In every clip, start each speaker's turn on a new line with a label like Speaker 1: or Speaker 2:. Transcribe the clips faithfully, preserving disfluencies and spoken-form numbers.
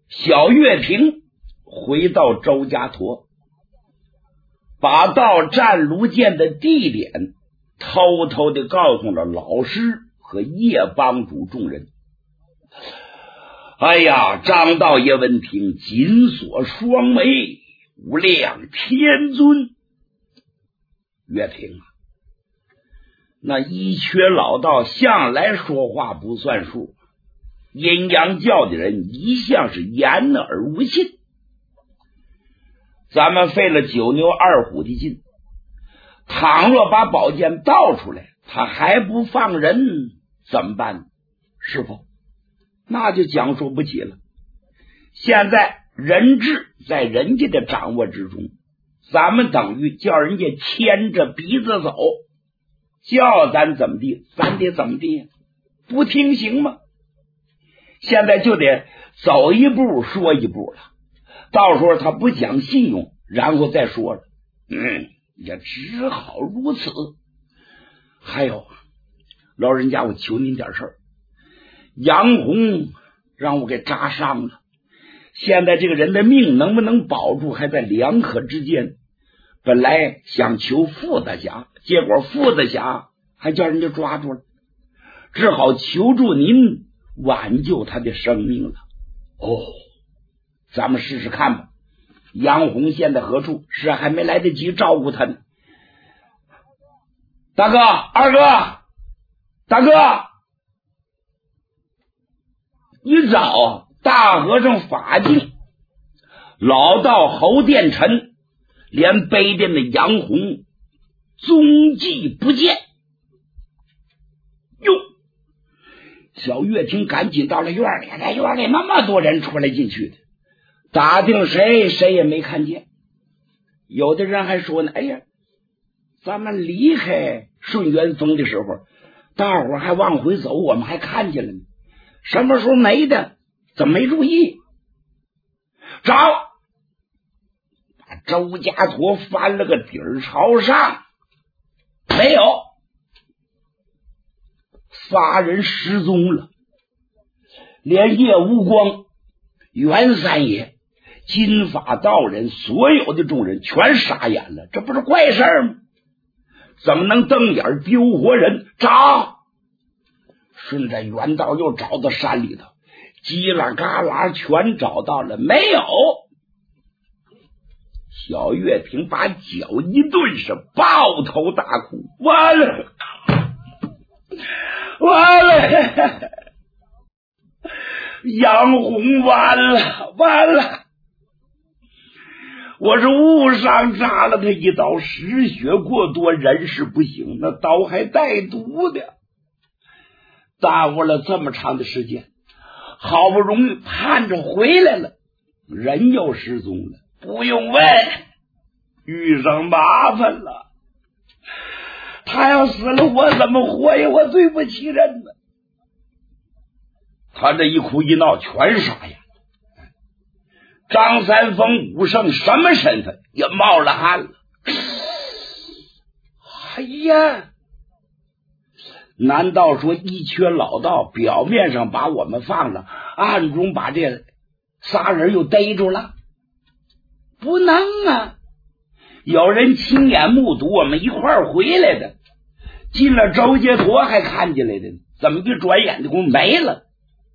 Speaker 1: 小月平回到周家坨，把到湛卢涧的地点偷偷的告诉了老师和叶帮主众人。哎呀，张道爷闻听，紧锁双眉，无量天尊。岳平啊，那一缺老道向来说话不算数，阴阳教的人一向是言而无信。咱们费了九牛二虎的劲，倘若把宝剑倒出来，他还不放人，怎么办？师傅，那就讲说不起了。现在人质在人家的掌握之中，咱们等于叫人家牵着鼻子走，叫咱怎么地咱得怎么地，不听行吗？现在就得走一步说一步了，到时候他不讲信用，然后再说了，嗯，也只好如此。还有老人家，我求您点事儿，杨红让我给扎伤了，现在这个人的命能不能保住还在两可之间。本来想求傅大侠，结果傅大侠还叫人家抓住了，只好求助您挽救他的生命了。哦，咱们试试看吧。杨红现在何处？是还没来得及照顾他呢。大哥，二哥，大哥，一找大和尚法镜，老道侯殿臣，连背着那杨红踪迹不见。哟，小月听赶紧到了院里，在院里那么多人出来进去的，打听谁谁也没看见。有的人还说呢，哎呀，咱们离开顺元峰的时候，大伙还往回走，我们还看见了呢，什么时候没的，怎么没注意？找，把周家坨翻了个底儿朝上，没有，仨人失踪了，连叶无光、袁三爷、金发道人，所有的众人全傻眼了，这不是怪事吗？怎么能瞪眼丢活人？找，顺着原道又找到山里头，叽啦嘎啦全找到了，没有。小月平把脚一顿，是抱头大哭，完了完了，杨红完了完了，我是误伤扎了他一刀，失血过多，人事不行，那刀还带毒的，耽误了这么长的时间，好不容易盼着回来了，人又失踪了。不用问，遇上麻烦了。他要死了，我怎么活呀？我对不起人呢。他这一哭一闹，全傻眼。张三丰、武圣什么身份也冒了汗了。哎呀，难道说一缺老道表面上把我们放了，暗中把这仨人又逮住了？不能啊，有人亲眼目睹我们一块儿回来的，进了周家坨还看见来的，怎么一转眼的功夫没了？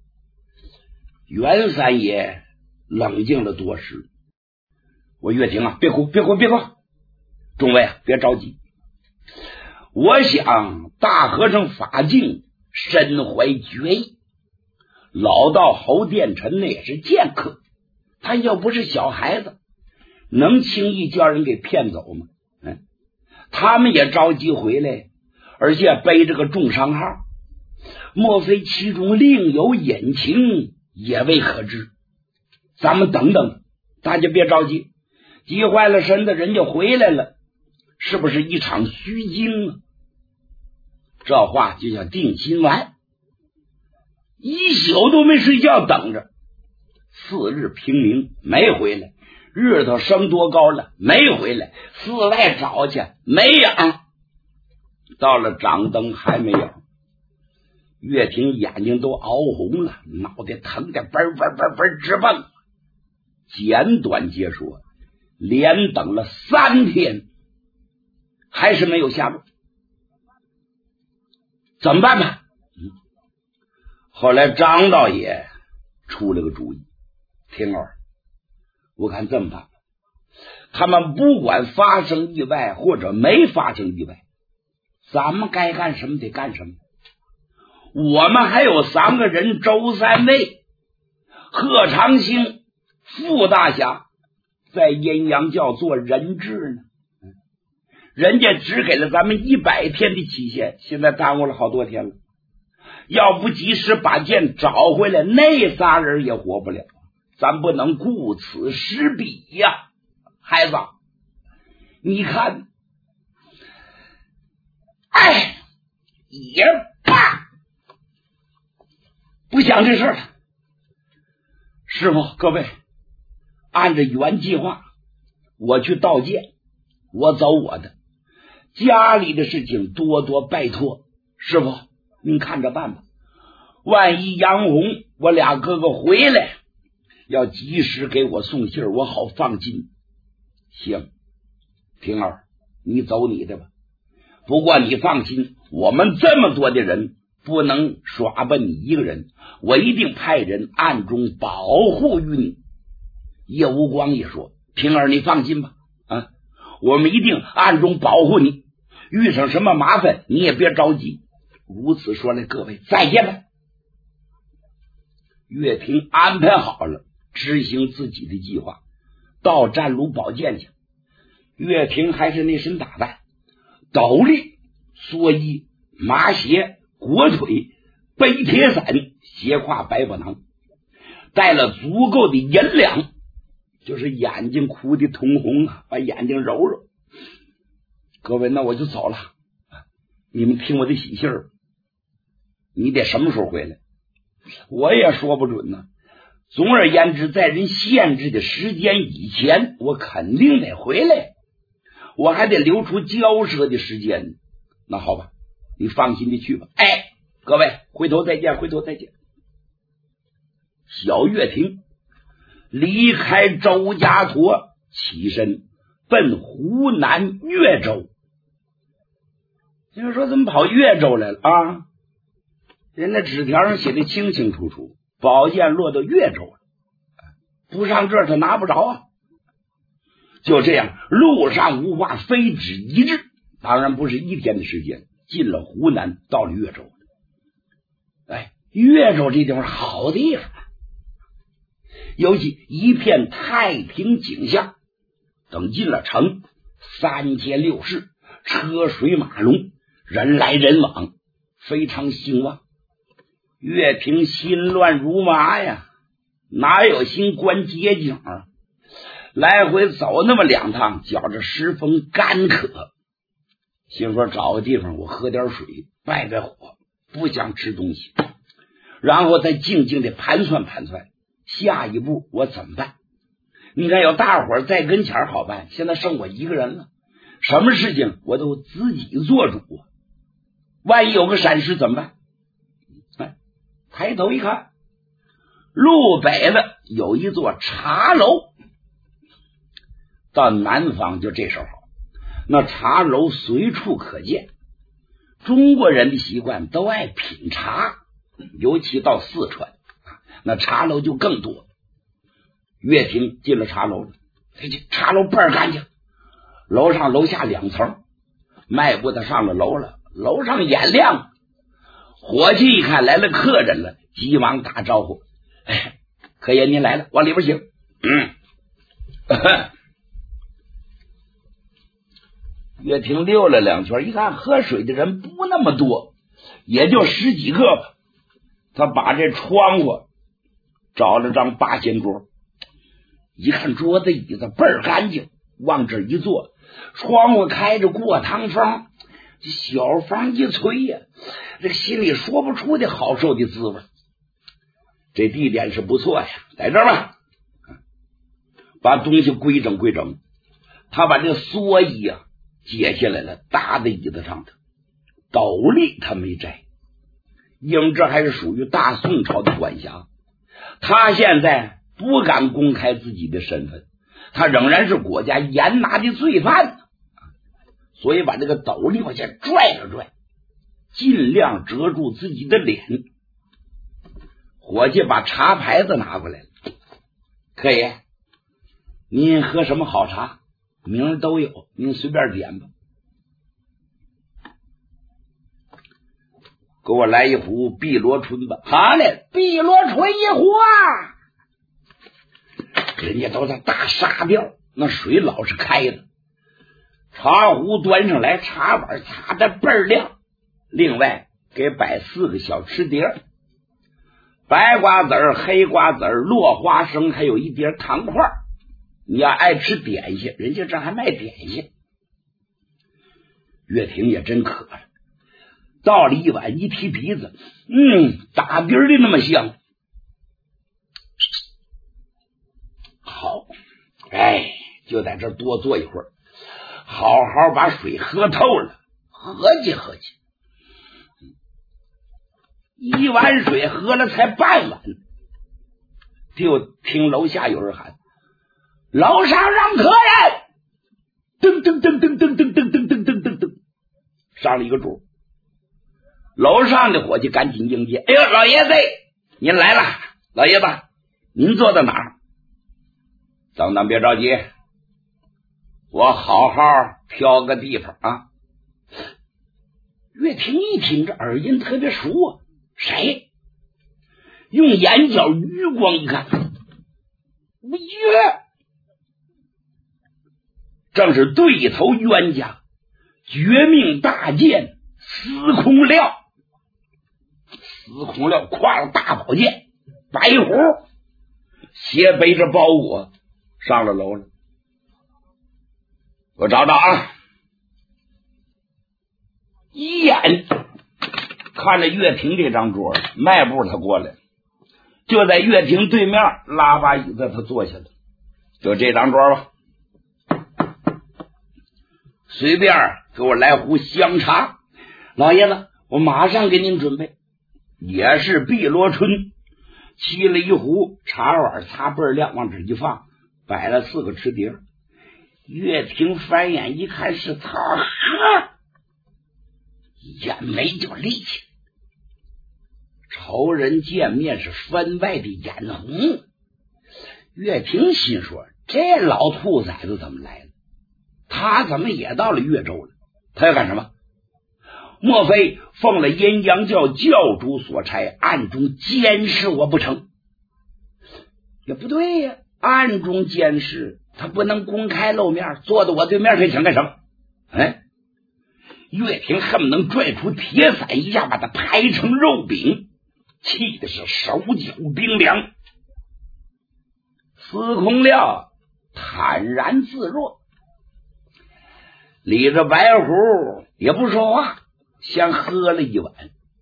Speaker 1: 袁三爷冷静了多时，我岳霆啊，别哭别哭别哭，众位啊，别着急。我想大和尚法镜身怀绝艺，老道侯殿臣那也是剑客，他又不是小孩子，能轻易叫人给骗走吗？嗯，他们也着急回来，而且背着个重伤号，莫非其中另有隐情，也未可知。咱们等等，大家别着急，急坏了身子，人家回来了，是不是一场虚惊啊？这话就叫定心丸，一宿都没睡觉等着。四日平明没回来，日头升多高了没回来，寺外找去没影，到了掌灯还没有。岳霆眼睛都熬红了，脑袋疼得嘣嘣嘣嘣直蹦， 简短结说，连等了三天，还是没有下落，怎么办呢？嗯，后来张道爷出了个主意，婷儿，我看这么办，他们不管发生意外或者没发生意外，咱们该干什么得干什么。我们还有三个人，周三位、贺长兴、傅大侠在阴阳教做人质呢，人家只给了咱们一百天的期限，现在耽误了好多天了。要不及时把剑找回来，那仨人也活不了，咱不能顾此失彼呀。孩子，你看，哎，也罢，不想这事了。师傅，各位，按照原计划，我去盗剑，我走我的，家里的事情多多拜托。师傅，您看着办吧。万一杨红我俩哥哥回来，要及时给我送信，我好放心。行，婷儿，你走你的吧。不过你放心，我们这么多的人，不能耍吧你一个人，我一定派人暗中保护于你。叶无光也说，婷儿你放心吧，啊，我们一定暗中保护你，遇上什么麻烦你也别着急。如此说来，各位再见吧。岳霆安排好了，执行自己的计划，到战卢宝剑去。岳霆还是那身打扮，斗笠、蓑衣、麻鞋、裹腿，背铁伞，斜挎百宝囊，带了足够的银两，就是眼睛哭的通红啊，把眼睛揉揉。各位，那我就走了，你们听我的喜信儿。你得什么时候回来？我也说不准呢。总而言之，在人限制的时间以前，我肯定得回来，我还得留出交涉的时间。那好吧，你放心的去吧。哎，各位，回头再见，回头再见。小岳霆离开周家坨，起身奔湖南岳州。就是说，怎么跑岳州来了啊？人家纸条上写的清清楚楚，宝剑落到岳州了，不上这儿他拿不着啊。就这样，路上无话，非止一日，当然不是一天的时间，进了湖南，到了岳州。哎，岳州这地方好地方，尤其一片太平景象。等进了城，三街六市，车水马龙，人来人往，非常兴旺。岳霆心乱如麻呀，哪有心观街景啊？来回走那么两趟，觉着十分干渴，心说找个地方我喝点水，败败火，不想吃东西，然后再静静的盘算盘算下一步我怎么办。你看有大伙在跟前好办，现在剩我一个人了，什么事情我都自己做主啊，万一有个闪失怎么办？哎，抬头一看，路北了有一座茶楼。到南方就这时候，那茶楼随处可见。中国人的习惯都爱品茶，尤其到四川，那茶楼就更多。岳霆进了茶楼了，这茶楼倍儿干净，楼上楼下两层，迈步他上了楼了，楼上眼亮，伙计一看来了客人了，急忙打招呼：“哎，客爷您来了，往里边请。”嗯。岳霆溜了两圈，一看喝水的人不那么多，也就十几个吧。他把这窗户找了张八仙桌，一看桌子椅子倍儿干净，往这一坐，窗户开着过堂风，这小风一吹呀，这个心里说不出的好受的滋味。这地点是不错呀，在这儿吧，把东西规整规整。他把这蓑衣啊解下来了，搭在椅子上头，斗笠他没摘，因为这还是属于大宋朝的管辖。他现在不敢公开自己的身份，他仍然是国家严拿的罪犯，所以把这个斗笠往下拽了拽，尽量遮住自己的脸。伙计把茶牌子拿过来了，可以，您喝什么好茶？名儿都有，您随便点吧。给我来一壶碧螺春吧。好嘞，碧螺春一壶啊！人家都在大沙吊，那水老是开的。茶壶端上来，茶碗擦得倍儿亮。另外给摆四个小吃碟，白瓜子儿、黑瓜子儿、落花生，还有一碟糖块。你要爱吃点心，人家这还卖点心。岳霆也真渴了，倒了一碗，一提鼻子，嗯，打底儿的那么香。好，哎，就在这多坐一会儿，好好把水喝透了，合计合计。一碗水喝了才半碗，就听楼下有人喊：“楼上让客人！”噔噔噔噔噔噔噔噔噔噔噔噔，上了一个主。楼上的伙计赶紧迎接：“哎呦，老爷子，您来了！老爷子，您坐在哪儿？”等等，别着急，我好好挑个地方啊。岳霆一听，这耳音特别熟啊，谁？用眼角余光一看，我约，正是对头冤家，绝命大剑司空廖。司空廖挎了大宝剑，白虎，斜背着包裹上了楼了。我找找啊，一眼看着岳霆这张桌，迈步他过来，就在岳霆对面拉把椅子，他坐下了。就这张桌吧，随便给我来壶香茶。老爷子，我马上给您准备。也是碧螺春，沏了一壶，茶碗擦倍儿亮，往这一放，摆了四个吃碟。岳霆翻眼一看是他，呵，眼眉就立起来。仇人见面是分外的眼红。岳霆心说，这老兔崽子怎么来了？他怎么也到了岳州了？他要干什么？莫非奉了阴阳教教主所差，暗中监视我不成？也不对呀，暗中监视他不能公开露面，坐在我对面，他想干什么？哎，岳霆恨不能拽出铁伞一下把他拍成肉饼，气的是手脚冰凉。司空廖坦然自若，理着白胡也不说话，先喝了一碗。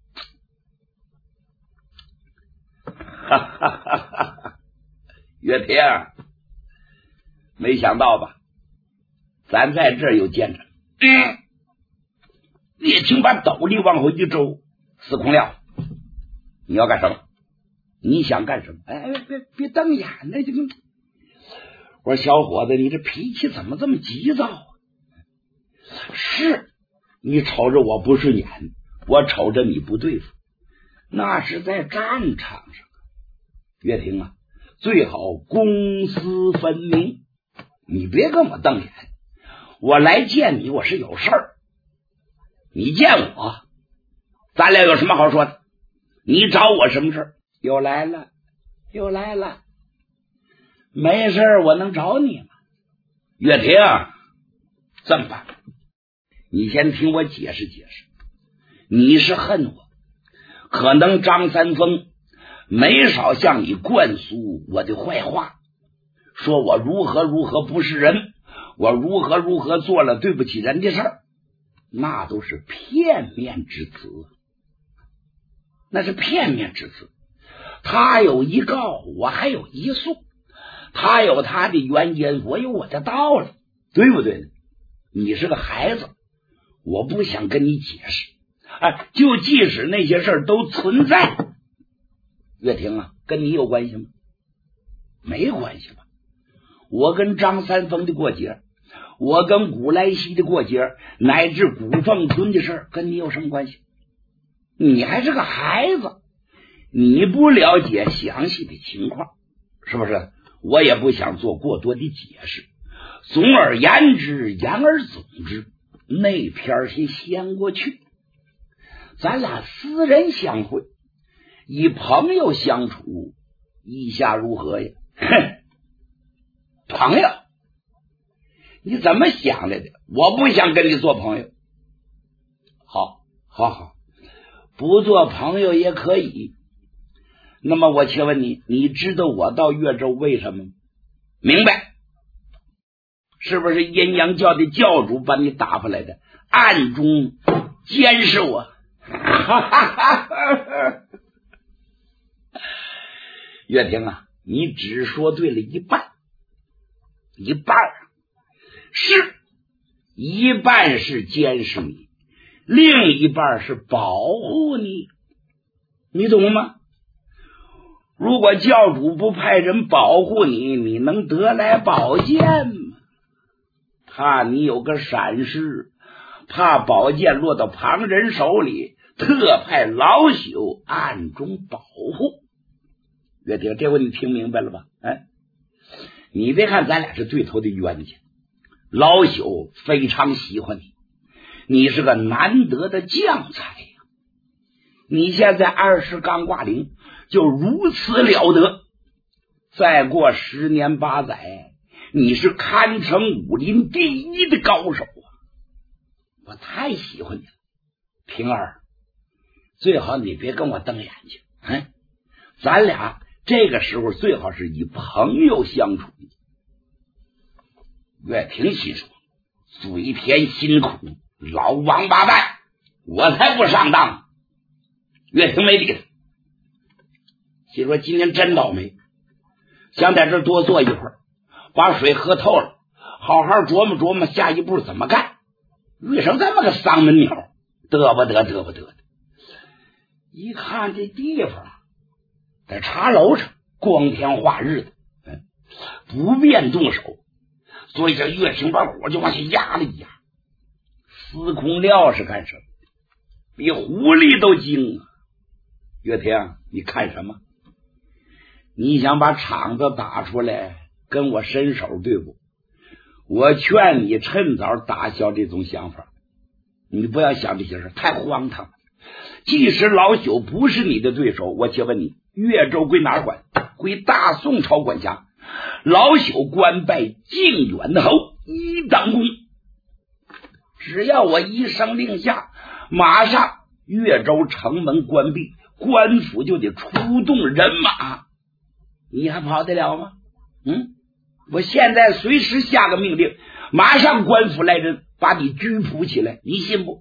Speaker 1: 哈哈哈哈哈！岳霆，没想到吧？咱在这儿又见着。嗯，岳霆把斗笠往后一周，司空廖，你要干什么？你想干什么？哎，别别瞪眼了，这个。我说小伙子，你这脾气怎么这么急躁啊？是，你瞅着我不顺眼，我瞅着你不对付，那是在战场上。岳霆啊，最好公私分明，你别跟我瞪眼。我来见你，我是有事儿。你见我，咱俩有什么好说的？你找我什么事儿？又来了，又来了。没事儿，我能找你吗？岳霆，这么办，你先听我解释解释。你是恨我，可能张三丰没少向你灌输我的坏话，说我如何如何不是人，我如何如何做了对不起人的事儿，那都是片面之词，那是片面之词。他有一告，我还有一诉，他有他的原因，我有我的道理，对不对？你是个孩子，我不想跟你解释。哎，就即使那些事儿都存在，岳霆啊，跟你有关系吗？ 没关系吧？我跟张三丰的过节，我跟古来稀的过节，乃至古凤村的事跟你有什么关系？你还是个孩子，你不了解详细的情况，是不是？我也不想做过多的解释。总而言之，言而总之，那篇先先过去，咱俩私人相会，以朋友相处，意下如何呀？哼，朋友，你怎么想来的？我不想跟你做朋友。好，好，好，不做朋友也可以。那么我请问你，你知道我到岳州为什么？明白？是不是阴阳教的教主把你打发来的，暗中监视我？岳霆啊，你只说对了一半，一半是一半是监视你，另一半是保护你，你懂吗？如果教主不派人保护你，你能得来宝剑吗？怕你有个闪失，怕宝剑落到旁人手里，特派老朽暗中保护。岳霆，这回你听明白了吧？哎，你别看咱俩是对头的冤家，老朽非常喜欢你，你是个难得的将才呀！你现在二十刚挂零，就如此了得，再过十年八载，你是堪称武林第一的高手啊！我太喜欢你了，平儿，最好你别跟我瞪眼睛，嗯，咱俩这个时候最好是以朋友相处。岳霆心说，嘴甜心苦，老王八蛋，我才不上当。岳霆没理他，心说今天真倒霉，想在这多坐一会儿，把水喝透了，好好琢磨琢磨下一步怎么干。遇上这么个丧门鸟，得不得得不得的。一看这地方在茶楼上，光天化日的，嗯，不便动手，所以这岳霆把火就往下压了一压。司空廖是干什么？比狐狸都精啊！岳霆，你看什么？你想把场子打出来跟我伸手，对不？我劝你趁早打消这种想法，你不要想这些事，太荒唐了。即使老朽不是你的对手，我且问你，岳州归哪儿管？归大宋朝管辖。老朽官拜靖远侯一等功，只要我一声令下，马上岳州城门关闭，官府就得出动人马，你还跑得了吗？嗯，我现在随时下个命令，马上官府来人把你拘捕起来，你信不？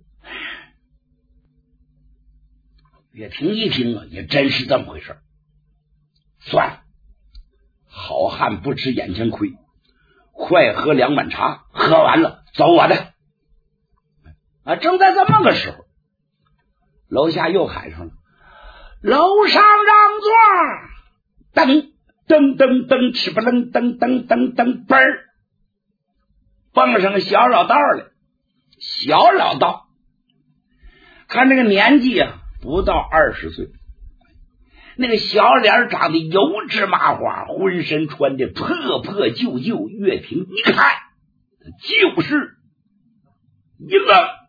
Speaker 1: 岳霆一听啊，也真是这么回事。算了，好汉不吃眼前亏，快喝两碗茶，喝完了走我的。啊，正在这么个时候，楼下又喊上了，楼上让座，噔噔噔噔，吃不楞噔噔噔噔，嘣儿，蹦上个小老道来。小老道看这个年纪啊，不到二十岁，那个小脸长得油脂麻花，浑身穿的破破旧旧，岳霆一看就是一愣。